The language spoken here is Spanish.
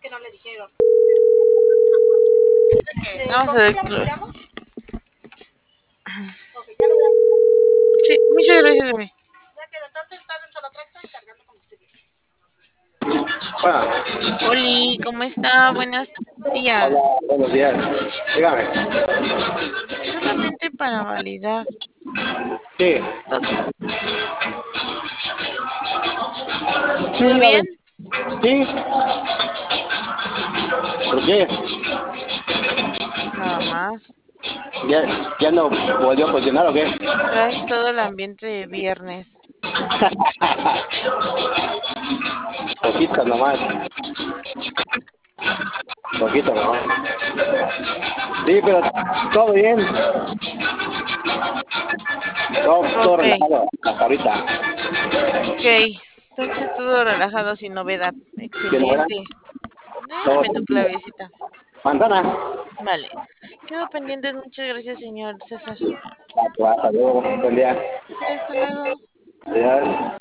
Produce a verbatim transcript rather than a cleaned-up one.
Vamos a ver. Sí, muchas gracias, güey. Bueno, Oli, ¿cómo está? Buenos días. hola, buenos días. Dígame. Solamente para validar. Sí, ¿Todo, sí, todo dígame. bien? Sí, ¿por qué? Nada más. ¿Ya, ya no volvió a funcionar o qué? Traes todo el ambiente de viernes. Poquito nomás, poquito nomás. Sí, pero todo bien, todo, todo Ok, relajado hasta ahorita. ok. Entonces todo relajado sin novedad. ¿Qué novedad? Excelente. Todo Déjame tu tranquilo. clavecita. Manzana. Vale. Quedo pendiente. Muchas gracias, señor César. Hasta luego, buen día. Hasta luego. Adiós.